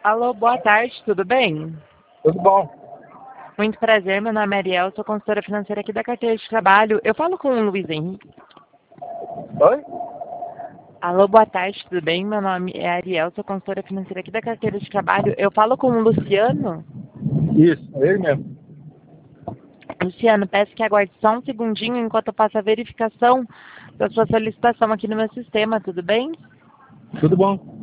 Alô, boa tarde, tudo bem? Tudo bom? Muito prazer, meu nome é Ariel, sou consultora financeira aqui da carteira de trabalho. Eu falo com o Luiz Henrique. Oi? Alô, boa tarde, tudo bem? Meu nome é Ariel, sou consultora financeira aqui da carteira de trabalho. Eu falo com o Luciano. Isso, ele mesmo. Luciano, peço que aguarde só um segundinho enquanto eu faço a verificação da sua solicitação aqui no meu sistema, tudo bem? Tudo bom?